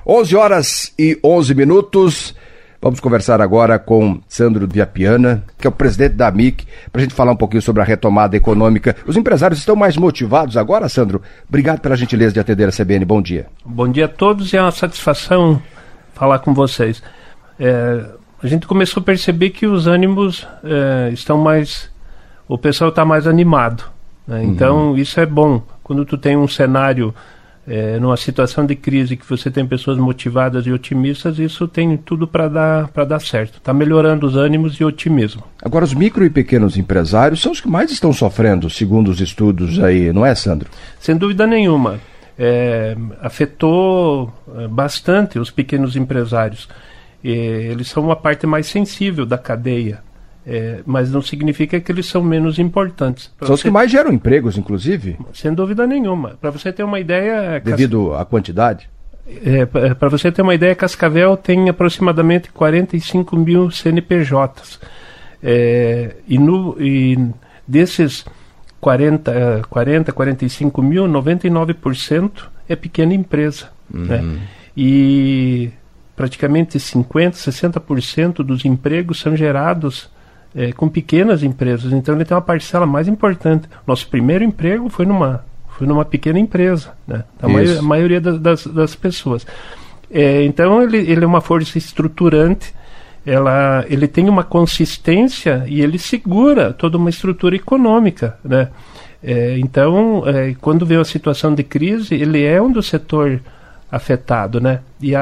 11h11. Vamos conversar agora com Sandro Viapiana, que é o presidente da AMIC, para a gente falar um pouquinho sobre a retomada econômica. Os empresários estão mais motivados agora, Sandro? Obrigado pela gentileza de atender a CBN. Bom dia. Bom dia a todos e é uma satisfação falar com vocês. A gente começou a perceber que os ânimos estão mais... O pessoal está mais animado, né? Então isso é bom. Quando tu tem um cenário... numa situação de crise que você tem pessoas motivadas e otimistas, isso tem tudo para dar certo. Está melhorando os ânimos e o otimismo. Agora, os micro e pequenos empresários são os que mais estão sofrendo, segundo os estudos aí, não é, Sandro? Sem dúvida nenhuma. Afetou bastante os pequenos empresários. Eles são uma parte mais sensível da cadeia. Mas não significa que eles são menos importantes. São os que mais geram empregos, inclusive? Sem dúvida nenhuma. Para você ter uma ideia... Devido à quantidade? Para você ter uma ideia, Cascavel tem aproximadamente 45 mil CNPJs. E desses 45 mil, 99% é pequena empresa. Né? E praticamente 50%, 60% dos empregos são gerados com pequenas empresas. Então ele tem uma parcela mais importante. Nosso primeiro emprego foi numa pequena empresa, né? A maioria das pessoas. Então ele é uma força estruturante, ele tem uma consistência e ele segura toda uma estrutura econômica, né? Então quando vê a situação de crise, ele é um do setor afetado, né?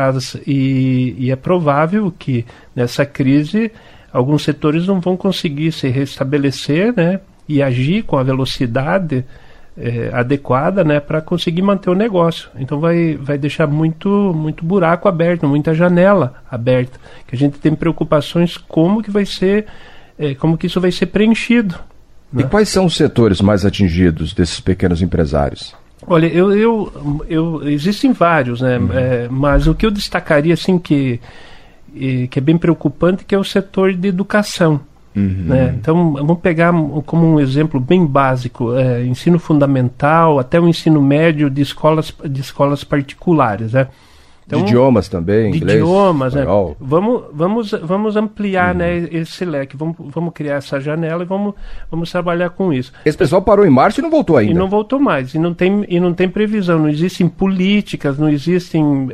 E é provável que nessa crise alguns setores não vão conseguir se restabelecer, né, e agir com a velocidade adequada, né, para conseguir manter o negócio. Então vai deixar muito buraco aberto, muita janela aberta, que a gente tem preocupações como que isso vai ser preenchido. Né? E quais são os setores mais atingidos desses pequenos empresários? Olha, existem vários, né, mas o que eu destacaria assim que é bem preocupante, que é o setor de educação. Né? Então, vamos pegar como um exemplo bem básico, ensino fundamental, até o ensino médio de escolas particulares. Né? Então, de idiomas também, de inglês, idiomas, espanhol. Né? Vamos ampliar, né, esse leque, vamos criar essa janela e vamos trabalhar com isso. Esse pessoal parou em março e não voltou ainda. E não voltou mais, e não tem previsão, não existem políticas, não existem...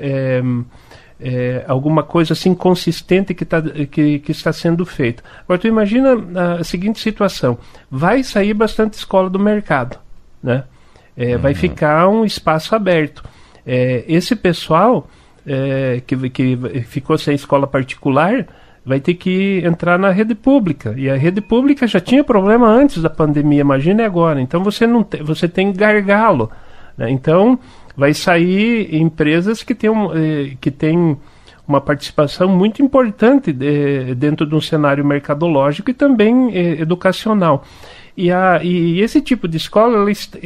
alguma coisa assim consistente que está sendo feita. Agora tu imagina a seguinte situação: vai sair bastante escola do mercado, né? Vai ficar um espaço aberto. Esse pessoal que ficou sem escola particular vai ter que entrar na rede pública, e a rede pública já tinha problema antes da pandemia, imagine agora. Então você tem gargalo, né? Então vai sair empresas que têm uma participação muito importante dentro de um cenário mercadológico e também educacional. E esse tipo de escola,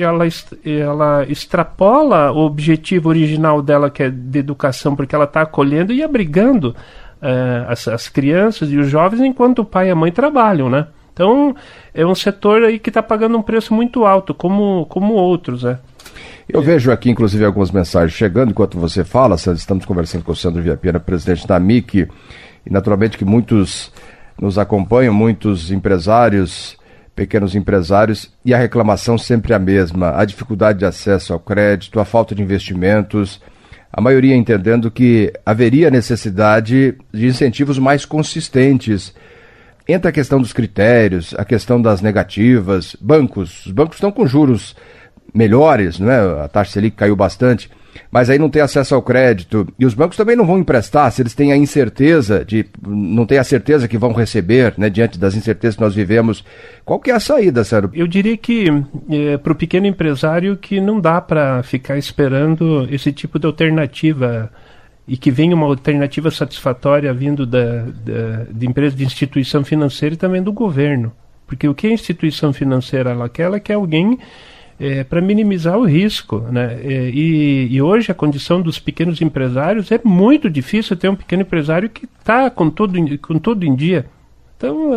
ela extrapola o objetivo original dela, que é de educação, porque ela está acolhendo e abrigando as crianças e os jovens enquanto o pai e a mãe trabalham, né? Então, é um setor aí que está pagando um preço muito alto, como outros, né? Eu vejo aqui, inclusive, algumas mensagens chegando enquanto você fala, Sandro. Estamos conversando com o Sandro Viapiana, presidente da AMIC, e naturalmente que muitos nos acompanham, muitos empresários, pequenos empresários, e a reclamação sempre a mesma: a dificuldade de acesso ao crédito, a falta de investimentos, a maioria entendendo que haveria necessidade de incentivos mais consistentes. Entra a questão dos critérios, a questão das negativas, os bancos estão com juros melhores, não é? A taxa Selic caiu bastante, mas aí não tem acesso ao crédito, e os bancos também não vão emprestar se eles têm a incerteza não têm a certeza que vão receber, né, diante das incertezas que nós vivemos. Qual que é a saída, Sérgio? Eu diria que para o pequeno empresário que não dá para ficar esperando esse tipo de alternativa, e que venha uma alternativa satisfatória vindo de empresa, de instituição financeira e também do governo. Porque o que a instituição financeira ela quer alguém para minimizar o risco, né? E hoje a condição dos pequenos empresários é muito difícil ter um pequeno empresário que está com tudo em dia. Então,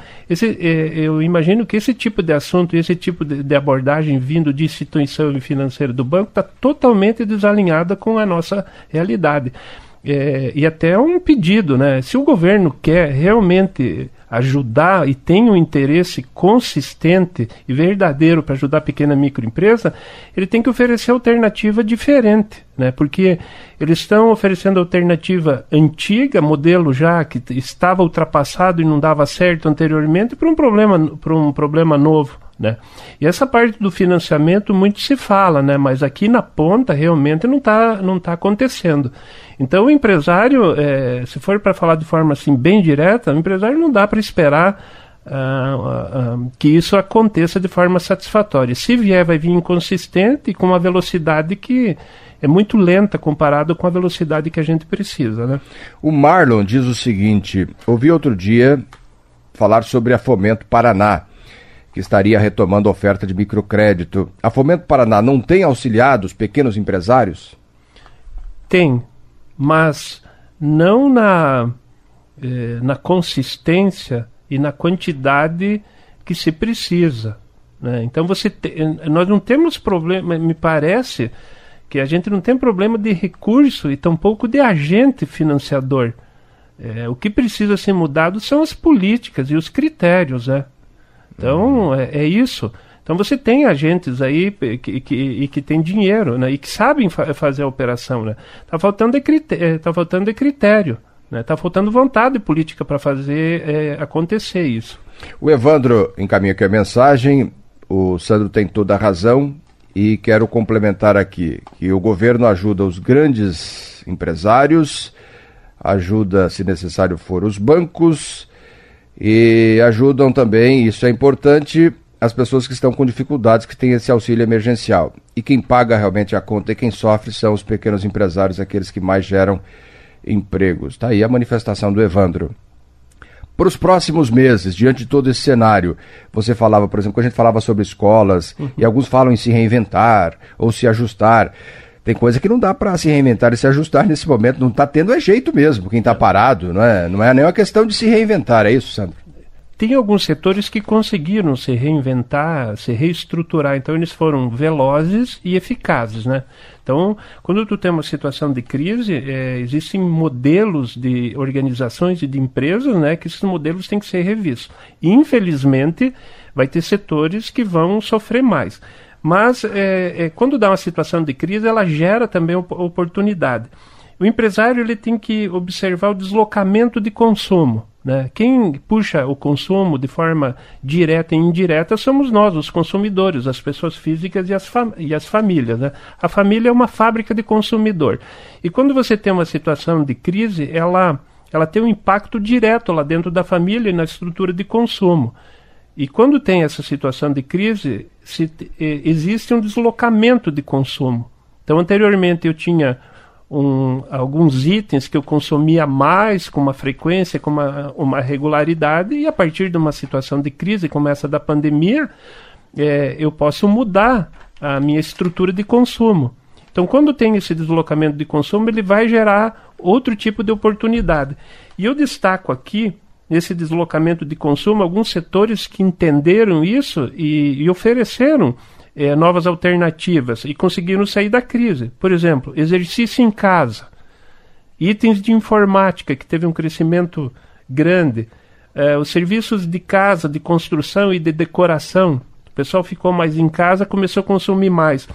eu imagino que esse tipo de assunto, esse tipo de abordagem vindo de instituição financeira do banco está totalmente desalinhada com a nossa realidade. E até um pedido, né? Se o governo quer realmente ajudar e tem um interesse consistente e verdadeiro para ajudar a pequena e microempresa, ele tem que oferecer alternativa diferente, né? Porque eles estão oferecendo alternativa antiga, modelo já que estava ultrapassado e não dava certo anteriormente, para um problema novo, né? E essa parte do financiamento muito se fala, né? Mas aqui na ponta realmente não tá acontecendo. Então o empresário, se for para falar de forma assim bem direta, o empresário não dá para esperar que isso aconteça de forma satisfatória. Se vier, vai vir inconsistente e com uma velocidade que é muito lenta comparado com a velocidade que a gente precisa, né? O Marlon diz o seguinte: ouvi outro dia falar sobre a Fomento Paraná, que estaria retomando a oferta de microcrédito. A Fomento Paraná não tem auxiliado os pequenos empresários? Tem, mas não na consistência e na quantidade que se precisa, né? Então nós não temos problema, me parece que a gente não tem problema de recurso e tampouco de agente financiador. O que precisa ser mudado são as políticas e os critérios, né? Então, é isso. Então você tem agentes aí que tem dinheiro, né, e que sabem fazer a operação, né? Tá faltando critério, né? Tá faltando vontade política para fazer acontecer isso. O Evandro encaminha aqui a mensagem. O Sandro tem toda a razão e quero complementar aqui que o governo ajuda os grandes empresários, ajuda, se necessário for, os bancos, e ajudam também, isso é importante, as pessoas que estão com dificuldades, que têm esse auxílio emergencial. E quem paga realmente a conta e quem sofre são os pequenos empresários, aqueles que mais geram empregos. Está aí a manifestação do Evandro. Para os próximos meses, diante de todo esse cenário, você falava, por exemplo, quando a gente falava sobre escolas, e alguns falam em se reinventar ou se ajustar. Tem coisa que não dá para se reinventar e se ajustar nesse momento, não está tendo jeito mesmo, quem está parado, não é nem uma questão de se reinventar, é isso, Sandro? Tem alguns setores que conseguiram se reinventar, se reestruturar, então eles foram velozes e eficazes, né? Então, quando tu tem uma situação de crise, existem modelos de organizações e de empresas, né, que esses modelos têm que ser revistos. Infelizmente, vai ter setores que vão sofrer mais. Mas, quando dá uma situação de crise, ela gera também oportunidade. O empresário ele tem que observar o deslocamento de consumo, né? Quem puxa o consumo de forma direta e indireta somos nós, os consumidores, as pessoas físicas e as famílias, né? A família é uma fábrica de consumidor. E quando você tem uma situação de crise, ela tem um impacto direto lá dentro da família e na estrutura de consumo. E quando tem essa situação de crise, existe um deslocamento de consumo. Então, anteriormente eu tinha alguns itens que eu consumia mais, com uma frequência, com uma regularidade, e a partir de uma situação de crise como essa da pandemia, eu posso mudar a minha estrutura de consumo. Então, quando tem esse deslocamento de consumo, ele vai gerar outro tipo de oportunidade. E eu destaco aqui, nesse deslocamento de consumo, alguns setores que entenderam isso e ofereceram novas alternativas e conseguiram sair da crise. Por exemplo, exercício em casa, itens de informática, que teve um crescimento grande, os serviços de casa, de construção e de decoração. O pessoal ficou mais em casa, começou a consumir mais.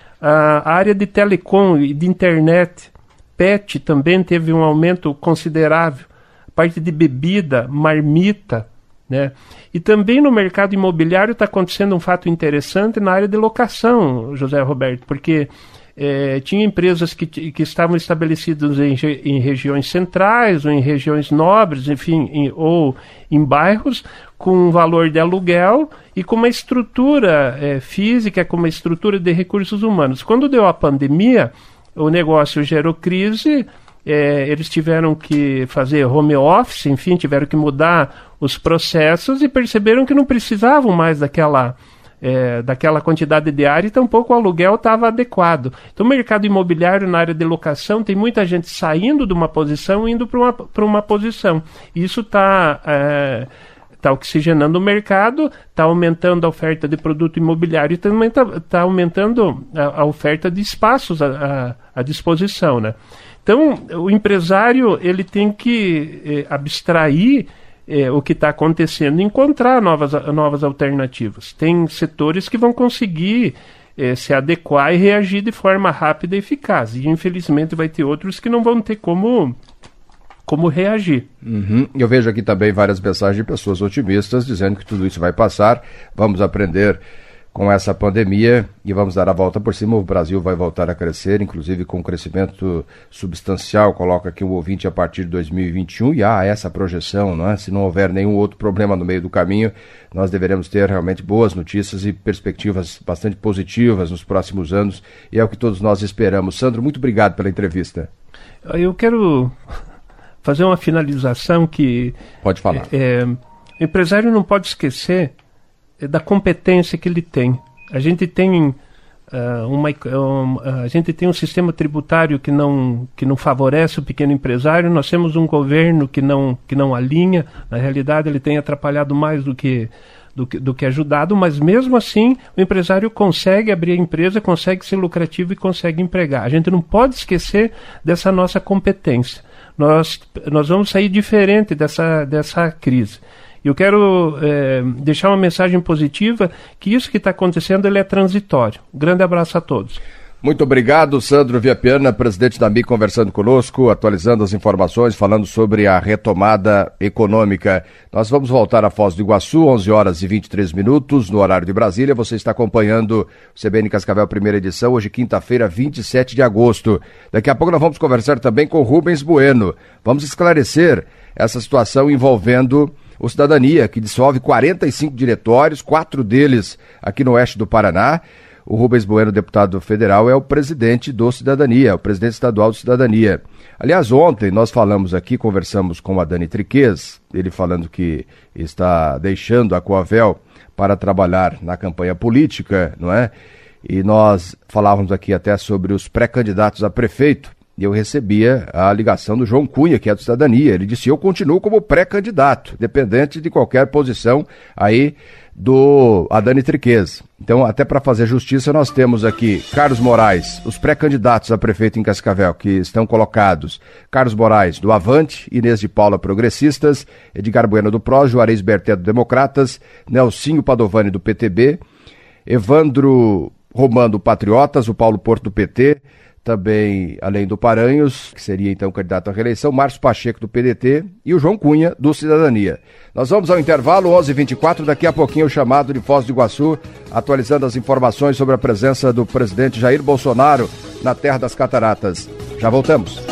A área de telecom e de internet, PET, também teve um aumento considerável. A parte de bebida, marmita, né? E também no mercado imobiliário está acontecendo um fato interessante na área de locação, José Roberto, porque tinha empresas que estavam estabelecidas em regiões centrais ou em regiões nobres, enfim, ou em bairros com um valor de aluguel e com uma estrutura física, com uma estrutura de recursos humanos. Quando deu a pandemia, o negócio gerou crise. Eles tiveram que fazer home office, enfim, tiveram que mudar os processos e perceberam que não precisavam mais daquela daquela quantidade de área, e tampouco o aluguel estava adequado. Então o mercado imobiliário na área de locação tem muita gente saindo de uma posição e indo para uma posição. Isso está oxigenando o mercado, está aumentando a oferta de produto imobiliário e também está aumentando a oferta de espaços à disposição, né? Então, o empresário ele tem que abstrair o que está acontecendo e encontrar novas alternativas. Tem setores que vão conseguir se adequar e reagir de forma rápida e eficaz. E, infelizmente, vai ter outros que não vão ter como reagir. Uhum. Eu vejo aqui também várias mensagens de pessoas otimistas dizendo que tudo isso vai passar, vamos aprender com essa pandemia e vamos dar a volta por cima. O Brasil vai voltar a crescer, inclusive com um crescimento substancial. Coloca aqui um ouvinte a partir de 2021 e há essa projeção, não é? Se não houver nenhum outro problema no meio do caminho, nós deveremos ter realmente boas notícias e perspectivas bastante positivas nos próximos anos, e é o que todos nós esperamos. Sandro, muito obrigado pela entrevista. Eu quero fazer uma finalização que... Pode falar. O empresário não pode esquecer da competência que ele tem. A gente tem a gente tem um sistema tributário que não favorece o pequeno empresário. Nós temos um governo que não alinha. Na realidade, ele tem atrapalhado mais do que ajudado, mas mesmo assim o empresário consegue abrir a empresa, consegue ser lucrativo e consegue empregar. A gente não pode esquecer dessa nossa competência. Nós vamos sair diferente dessa crise. Eu quero deixar uma mensagem positiva, que isso que está acontecendo ele é transitório. Um grande abraço a todos. Muito obrigado, Sandro Viapiana, presidente da MIC, conversando conosco, atualizando as informações, falando sobre a retomada econômica. Nós vamos voltar a Foz do Iguaçu, 11 horas e 23 minutos, no horário de Brasília. Você está acompanhando o CBN Cascavel, primeira edição, hoje quinta-feira, 27 de agosto. Daqui a pouco nós vamos conversar também com Rubens Bueno. Vamos esclarecer essa situação envolvendo o Cidadania, que dissolve 45 diretórios, 4 deles aqui no oeste do Paraná. O Rubens Bueno, deputado federal, é o presidente do Cidadania, o presidente estadual do Cidadania. Aliás, ontem nós falamos aqui, conversamos com a Dani Triquez, ele falando que está deixando a Coavel para trabalhar na campanha política, não é? E nós falávamos aqui até sobre os pré-candidatos a prefeito. E eu recebia a ligação do João Cunha, que é do Cidadania. Ele disse: eu continuo como pré-candidato, dependente de qualquer posição aí do Dani Triquez. Então, até para fazer justiça, nós temos aqui Carlos Moraes, os pré-candidatos a prefeito em Cascavel, que estão colocados: Carlos Moraes, do Avante, Inês de Paula, Progressistas, Edgar Bueno, do PROS, Juarez Berté, do Democratas, Nelsinho Padovani, do PTB, Evandro Romano, do Patriotas, o Paulo Porto, do PT, também, além do Paranhos, que seria então candidato à reeleição, Márcio Pacheco, do PDT, e o João Cunha, do Cidadania. Nós vamos ao intervalo, 11h24, daqui a pouquinho o chamado de Foz do Iguaçu, atualizando as informações sobre a presença do presidente Jair Bolsonaro na Terra das Cataratas. Já voltamos.